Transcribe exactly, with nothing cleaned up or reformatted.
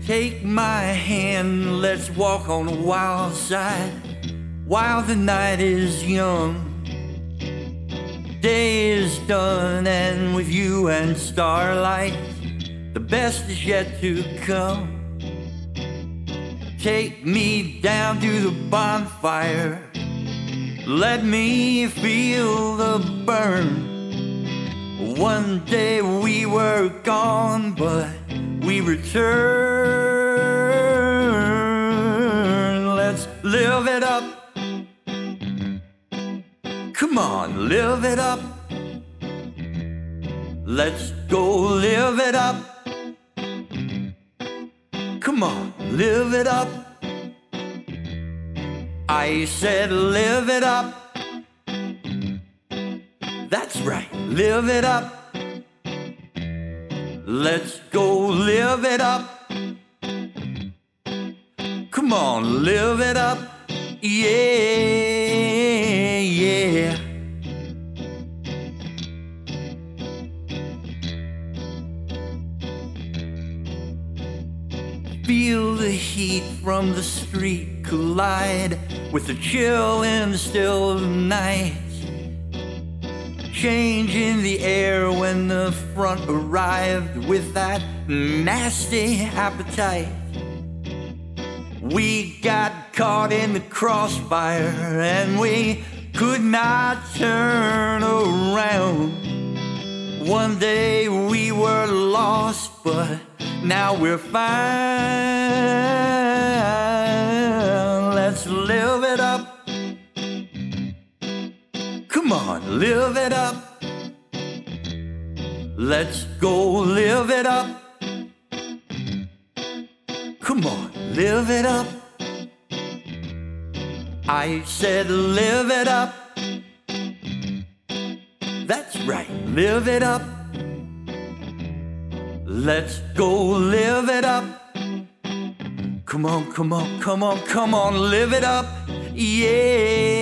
Take my hand, let's walk on the wild side while the night is young. Day is done, and with you and starlight, the best is yet to come. Take me down to the bonfire, let me feel the burn. One day we were gone, but we return. Let's live it up. Come on, live it up. Let's go live it up. Come on, live it up. I said live it up. That's right, live it up. Let's go live it up. Come on, live it up. Yeah, yeah. Feel the heat from the street collide with the chill in the still of the night. Change in the air when the front arrived with that nasty appetite. We got caught in the crossfire and we could not turn around. One day we were lost, but now we're fine. Let's live it up. Come on, live it up. Let's go live it up. Come on, live it up. I said live it up. That's right, live it up. Let's go live it up. Come on, come on, come on, come on, live it up. Yeah.